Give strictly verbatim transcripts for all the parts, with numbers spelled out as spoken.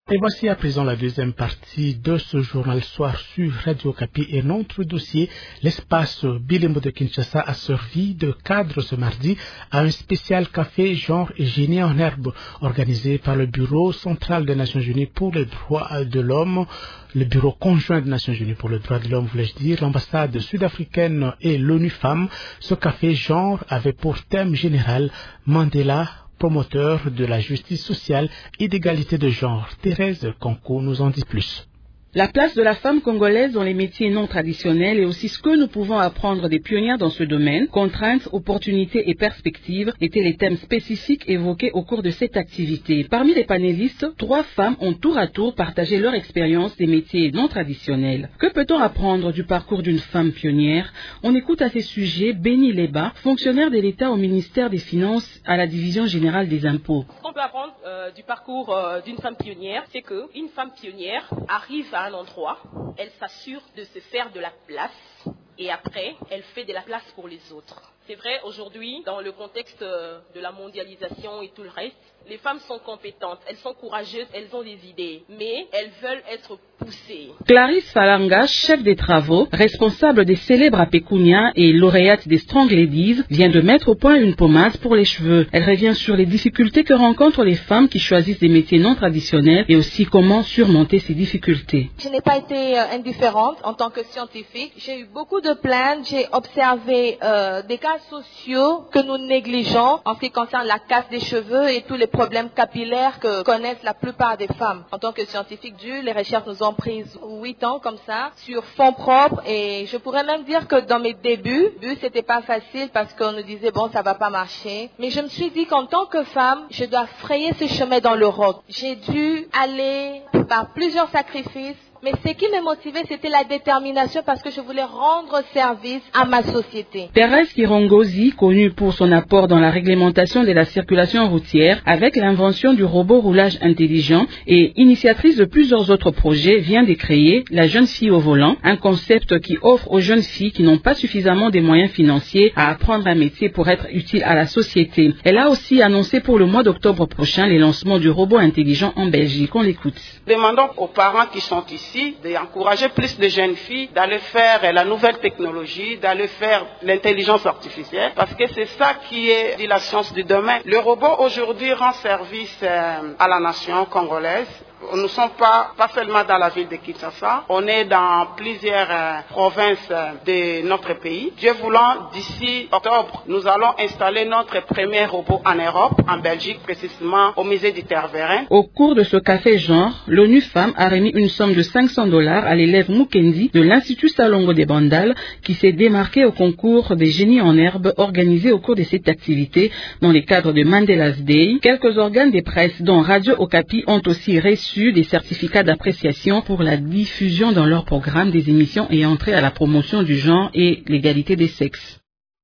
Et voici à présent la deuxième partie de ce journal soir sur Radio Okapi et notre dossier. L'espace Bilembo de Kinshasa a servi de cadre ce mardi à un spécial café genre et génie en herbe organisé par le Bureau central des Nations Unies pour les droits de l'homme, le Bureau conjoint des Nations Unies pour les droits de l'homme, voulais-je dire, l'ambassade sud-africaine et l'ONU Femmes. Ce café genre avait pour thème général Mandela, promoteur de la justice sociale et d'égalité de genre. Thérèse Conco nous en dit plus. La place de la femme congolaise dans les métiers non traditionnels et aussi ce que nous pouvons apprendre des pionnières dans ce domaine, contraintes, opportunités et perspectives étaient les thèmes spécifiques évoqués au cours de cette activité. Parmi les panélistes, trois femmes ont tour à tour partagé leur expérience des métiers non traditionnels. Que peut-on apprendre du parcours d'une femme pionnière? On écoute à ces sujets Béni Leba, fonctionnaire de l'État au ministère des Finances à la Division générale des impôts. Ce qu'on peut apprendre euh, du parcours euh, d'une femme pionnière, c'est qu'une femme pionnière arrive à un endroit, elle s'assure de se faire de la place et après, elle fait de la place pour les autres. C'est vrai, aujourd'hui, dans le contexte de la mondialisation et tout le reste, les femmes sont compétentes, elles sont courageuses, elles ont des idées, mais elles veulent être poussées. Clarisse Falanga, chef des travaux, responsable des célèbres Apekunia et lauréate des Strong Ladies, vient de mettre au point une pommade pour les cheveux. Elle revient sur les difficultés que rencontrent les femmes qui choisissent des métiers non traditionnels et aussi comment surmonter ces difficultés. Je n'ai pas été euh, indifférente en tant que scientifique. J'ai eu beaucoup de plaintes, j'ai observé euh, des cas sociaux que nous négligeons en ce qui concerne la casse des cheveux et tous les problèmes capillaires que connaissent la plupart des femmes. En tant que scientifique dure, les recherches nous ont pris huit ans comme ça, sur fonds propres, et je pourrais même dire que dans mes débuts, c'était pas facile parce qu'on nous disait bon, ça va pas marcher. Mais je me suis dit qu'en tant que femme, je dois frayer ce chemin dans l'Europe. J'ai dû aller par plusieurs sacrifices. Mais ce qui me motivait, c'était la détermination parce que je voulais rendre service à ma société. Thérèse Kirongozi, connue pour son apport dans la réglementation de la circulation routière avec l'invention du robot roulage intelligent et initiatrice de plusieurs autres projets, vient de créer la jeune fille au volant, un concept qui offre aux jeunes filles qui n'ont pas suffisamment de moyens financiers à apprendre un métier pour être utile à la société. Elle a aussi annoncé pour le mois d'octobre prochain le lancement du robot intelligent en Belgique. On l'écoute. Demandons aux parents qui sont ici d'encourager plus de jeunes filles d'aller faire la nouvelle technologie, d'aller faire l'intelligence artificielle, parce que c'est ça qui est la science du domaine. Le robot aujourd'hui rend service à la nation congolaise. Nous ne sommes pas, pas seulement dans la ville de Kinshasa, on est dans plusieurs euh, provinces de notre pays. Dieu voulant, d'ici octobre, nous allons installer notre premier robot en Europe, en Belgique, précisément au musée du Terre-Verin. Au cours de ce café genre, l'ONU Femmes a remis une somme de cinq cents dollars à l'élève Mukendi de l'Institut Salongo de Bandal, qui s'est démarqué au concours des génies en herbe organisé au cours de cette activité dans le cadre de Mandela's Day. Quelques organes de presse, dont Radio Okapi, ont aussi reçu des certificats d'appréciation pour la diffusion dans leur programme des émissions ayant trait à la promotion du genre et l'égalité des sexes.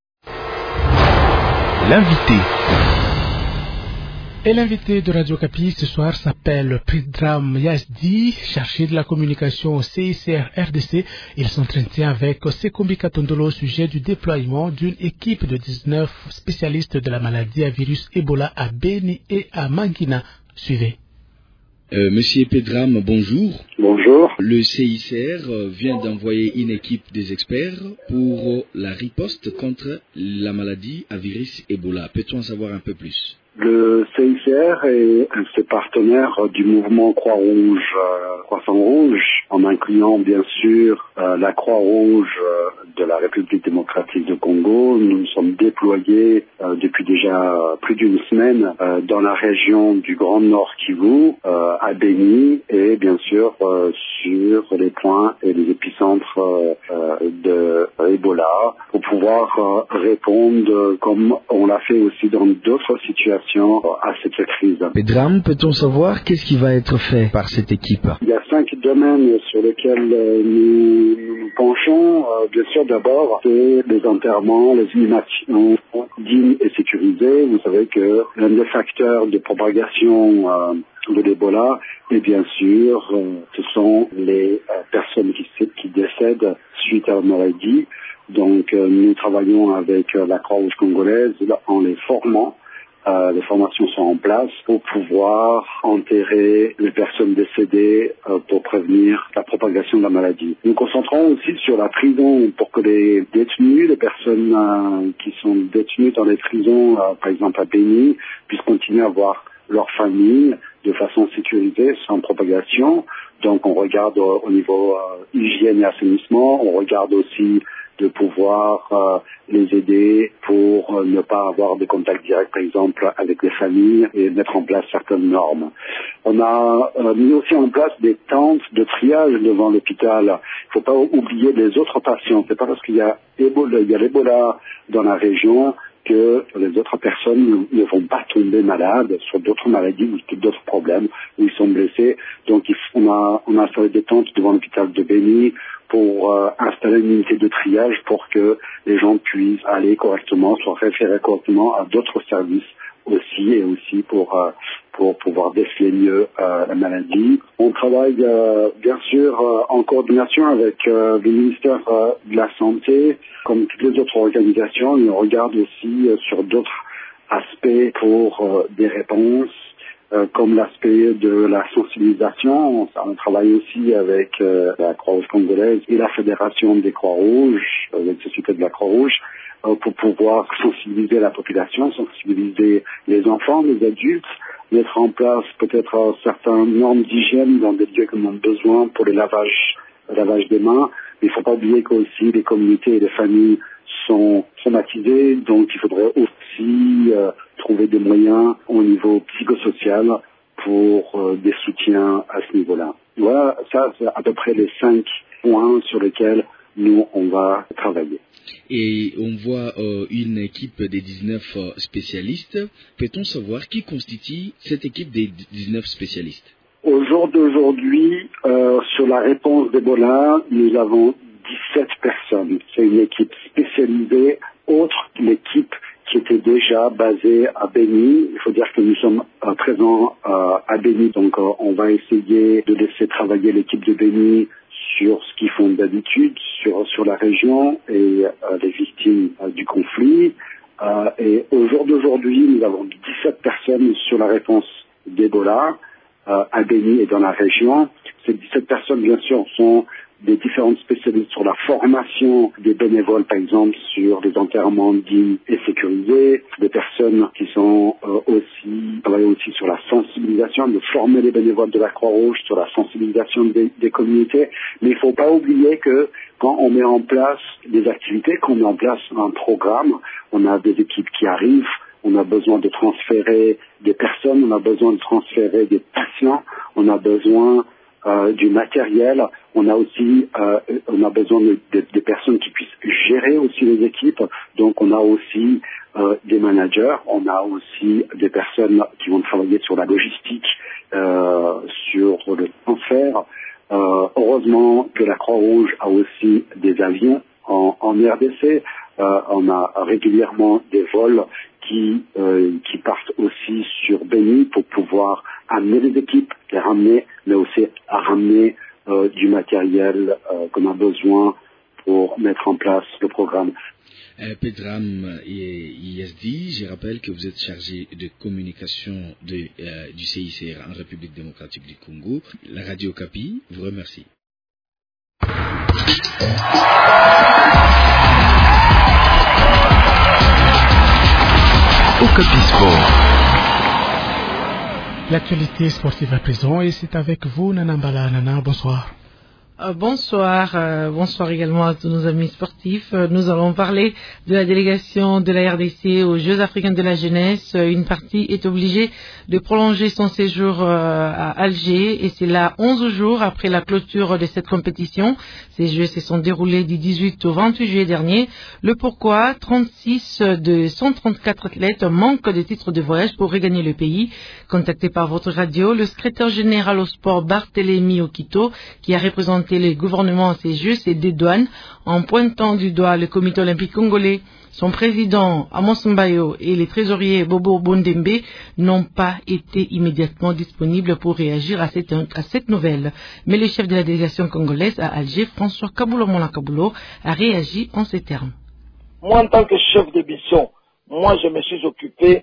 L'invité. Et l'invité de Radio Okapi ce soir s'appelle Pridram Yazdi, chargé de la communication au C I C R R D C. Il s'entretient avec Sekombi Katondolo au sujet du déploiement d'une équipe de dix-neuf spécialistes de la maladie à virus Ebola à Beni et à Mangina. Suivez. Euh, Monsieur Pedram, bonjour. Bonjour. Le C I C R vient d'envoyer une équipe des experts pour la riposte contre la maladie à virus Ebola. Peut-on en savoir un peu plus? Le C I C R est un de ses partenaires du mouvement Croix-Rouge, euh, Croissant-Rouge, en incluant bien sûr euh, la Croix-Rouge euh, de la République démocratique du Congo. Nous nous sommes déployés euh, depuis déjà plus d'une semaine euh, dans la région du Grand Nord Kivu, euh, à Beni, et bien sûr euh, sur les points et les épicentres euh, euh, de Ebola, pour pouvoir euh, répondre comme on l'a fait aussi dans d'autres situations à cette crise. Pedram, peut-on savoir qu'est-ce qui va être fait par cette équipe? Il y a cinq domaines sur lesquels euh, nous, nous nous penchons. Euh, bien sûr, d'abord, c'est les enterrements, les inhumations dignes et sécurisées. Vous savez que l'un des facteurs de propagation euh, de l'Ebola, et bien sûr, euh, ce sont les euh, personnes qui, qui décèdent suite à la maladie. Donc, euh, nous travaillons avec euh, la Croix-Rouge congolaise en les formant euh, les formations sont en place pour pouvoir enterrer les personnes décédées euh, pour prévenir la propagation de la maladie. Nous nous concentrons aussi sur la prison pour que les détenus, les personnes euh, qui sont détenues dans les prisons, euh, par exemple à Béni, puissent continuer à voir leur famille de façon sécurisée, sans propagation. Donc on regarde euh, au niveau euh, hygiène et assainissement, on regarde aussi de pouvoir euh, les aider pour euh, ne pas avoir de contact direct, par exemple, avec les familles et mettre en place certaines normes. On a euh, mis aussi en place des tentes de triage devant l'hôpital. Il ne faut pas oublier les autres patients. C'est pas parce qu'il y a Ebola, il y a l'Ebola dans la région que les autres personnes ne vont pas tomber malades sur d'autres maladies ou d'autres problèmes où ils sont blessés. Donc on a, on a installé des tentes devant l'hôpital de Béni pour euh, installer une unité de triage pour que les gens puissent aller correctement, soit référés correctement à d'autres services aussi, et aussi pour euh, pour pouvoir déceler mieux euh, la maladie. On travaille euh, bien sûr euh, en coordination avec euh, le ministère euh, de la Santé, comme toutes les autres organisations, et on regarde aussi euh, sur d'autres aspects pour euh, des réponses, euh, comme l'aspect de la sensibilisation. On, on travaille aussi avec euh, la Croix-Rouge congolaise et la Fédération des Croix-Rouges, euh, la Société de la Croix-Rouge, pour pouvoir sensibiliser la population, sensibiliser les enfants, les adultes, mettre en place peut-être certaines normes d'hygiène dans des lieux qui en ont besoin pour le lavage, le lavage des mains. Mais il ne faut pas oublier qu'aussi les communautés et les familles sont traumatisées, donc il faudrait aussi euh, trouver des moyens au niveau psychosocial pour euh, des soutiens à ce niveau-là. Voilà, ça c'est à peu près les cinq points sur lesquels nous on va travailler. Et on voit euh, une équipe des dix-neuf euh, spécialistes. Peut-on savoir qui constitue cette équipe des dix-neuf spécialistes? Au jour d'aujourd'hui, euh, sur la réponse d'Ebola, nous avons dix-sept personnes. C'est une équipe spécialisée, autre que l'équipe qui était déjà basée à Béni. Il faut dire que nous sommes euh, présents euh, à Béni, donc euh, on va essayer de laisser travailler l'équipe de Béni sur ce qu'ils font d'habitude, sur, sur la région et euh, les victimes euh, du conflit. Euh, et au jour d'aujourd'hui, nous avons dix-sept personnes sur la réponse d'Ebola euh, à Béni et dans la région. Ces dix-sept personnes, bien sûr, sont des différentes spécialistes sur la formation des bénévoles, par exemple, sur les enterrements dignes et sécurisés, des personnes qui sont euh, aussi, travaillent aussi sur la sensibilisation, de former les bénévoles de la Croix-Rouge sur la sensibilisation des, des communautés. Mais il ne faut pas oublier que quand on met en place des activités, quand on met en place un programme, on a des équipes qui arrivent, on a besoin de transférer des personnes, on a besoin de transférer des patients, on a besoin Euh, du matériel, on a aussi euh, on a besoin de, de, de personnes qui puissent gérer aussi les équipes, donc on a aussi euh, des managers, on a aussi des personnes qui vont travailler sur la logistique, euh, sur le transfert. Euh, heureusement que la Croix-Rouge a aussi des avions en, en R D C, euh, on a régulièrement des vols qui, euh, qui partent aussi sur Béni pour pouvoir amener les équipes, les ramener, mais aussi à ramener euh, du matériel euh, qu'on a besoin pour mettre en place le programme. Euh, Pedram et I S D, je rappelle que vous êtes chargé de communication de, euh, du C I C R en République démocratique du Congo. La Radio Capi vous remercie. Okapi Sport. L'actualité sportive à présent, et c'est avec vous, Nana Mbala. Nana, bonsoir. Euh, bonsoir, euh, bonsoir également à tous nos amis sportifs. Euh, nous allons parler de la délégation de la R D C aux Jeux africains de la jeunesse. Euh, une partie est obligée de prolonger son séjour euh, à Alger, et c'est là onze jours après la clôture de cette compétition. Ces Jeux se sont déroulés du dix-huit au vingt-huit juillet dernier. Le pourquoi, trente-six de cent trente-quatre athlètes manquent de titre de voyage pour regagner le pays. Contacté par votre radio, le secrétaire général au sport Barthélémy Okito, qui a représenté les gouvernements à ces Jeux, c'est dédouane en pointant du doigt le comité olympique congolais. Son président Amos Mbayo et les trésoriers Bobo Bondembe n'ont pas été immédiatement disponibles pour réagir à cette, à cette nouvelle. Mais le chef de la délégation congolaise à Alger, François Kaboulo Mola Kaboulo, a réagi en ces termes. Moi, en tant que chef de mission, moi je me suis occupé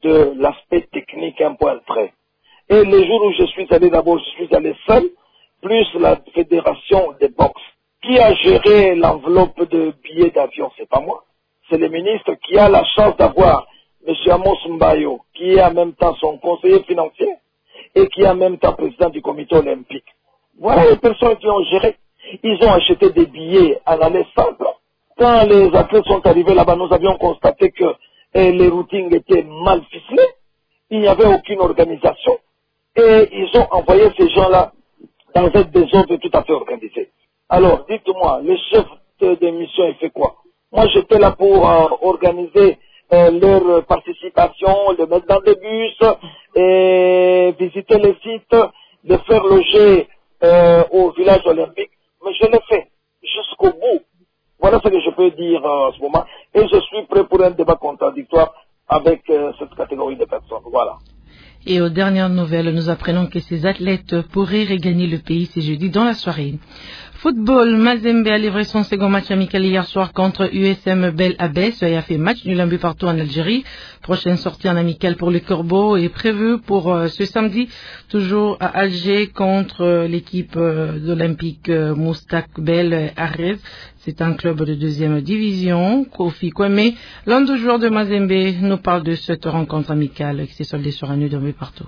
de l'aspect technique un point près. Et le jour où je suis allé d'abord, je suis allé seul, plus la fédération des boxe. Qui a géré l'enveloppe de billets d'avion? C'est pas moi. C'est le ministre qui a la chance d'avoir M. Amos Mbayo, qui est en même temps son conseiller financier et qui est en même temps président du comité olympique. Voilà les personnes qui ont géré. Ils ont acheté des billets à l'aller simple. Quand les athlètes sont arrivés là-bas, nous avions constaté que eh, les routines étaient mal ficelés. Il n'y avait aucune organisation. Et ils ont envoyé ces gens-là dans un désordre tout à fait organisé. Alors, dites-moi, le chef de, de mission, il fait quoi? Moi, j'étais là pour euh, organiser euh, leur participation, les mettre dans des bus, et visiter les sites, les faire loger euh, au village olympique. Mais je l'ai fait jusqu'au bout. Voilà ce que je peux dire euh, en ce moment. Et je suis prêt pour un débat contradictoire avec euh, cette catégorie de personnes. Voilà. Et aux dernières nouvelles, nous apprenons que ces athlètes pourraient regagner le pays ce jeudi dans la soirée. Football, Mazembe a livré son second match amical hier soir contre U S M Bel Abbès et a fait match nul un but partout en Algérie. Prochaine sortie en amical pour les Corbeaux est prévue pour euh, ce samedi, toujours à Alger contre euh, l'équipe euh, d'Olympique euh, Moustakbel Arez. C'est un club de deuxième division. Kofi Kwame, l'un des joueurs de Mazembe, nous parle de cette rencontre amicale qui s'est soldée sur un nul d'un but partout.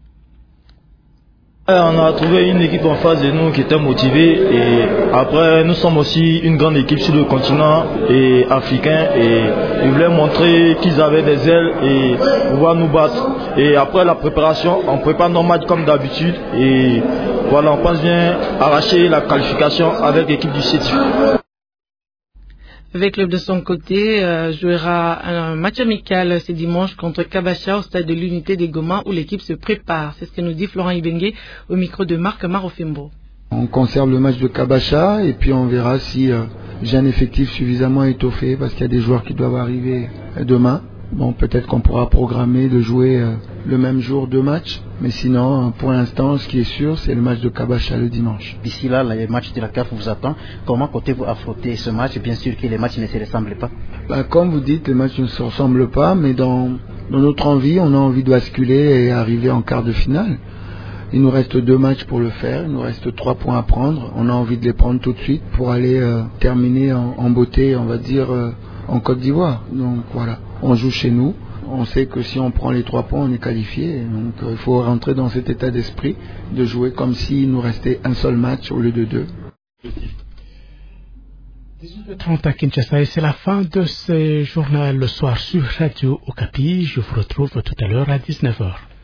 On a trouvé une équipe en face de nous qui était motivée et après nous sommes aussi une grande équipe sur le continent et africain et ils voulaient montrer qu'ils avaient des ailes et pouvoir nous battre. Et après la préparation, on prépare nos matchs comme d'habitude et voilà, on pense bien arracher la qualification avec l'équipe du C E T I. Le club de son côté euh, jouera un match amical ce dimanche contre Kabacha au stade de l'unité des Goma où l'équipe se prépare. C'est ce que nous dit Florent Ibengue au micro de Marc Marofembo. On conserve le match de Kabacha et puis on verra si euh, j'ai un effectif suffisamment étoffé parce qu'il y a des joueurs qui doivent arriver demain. Bon, peut-être qu'on pourra programmer de jouer euh, le même jour deux matchs. Mais sinon, pour l'instant, ce qui est sûr, c'est le match de Kabacha le dimanche. D'ici là, les matchs de la C A F vous attendent. Comment comptez-vous affronter ce match? Bien sûr que les matchs ne se ressemblent pas. Bah, comme vous dites, les matchs ne se ressemblent pas, mais dans, dans notre envie, on a envie de basculer et arriver en quart de finale. Il nous reste deux matchs pour le faire, il nous reste trois points à prendre. On a envie de les prendre tout de suite pour aller euh, terminer en, en beauté, on va dire, euh, en Côte d'Ivoire. Donc voilà, on joue chez nous. On sait que si on prend les trois points, on est qualifié. Donc euh, il faut rentrer dans cet état d'esprit de jouer comme s'il nous restait un seul match au lieu de deux. dix-huit heures trente à Kinshasa et c'est la fin de ce journal le soir sur Radio Okapi. Je vous retrouve tout à l'heure à dix-neuf heures.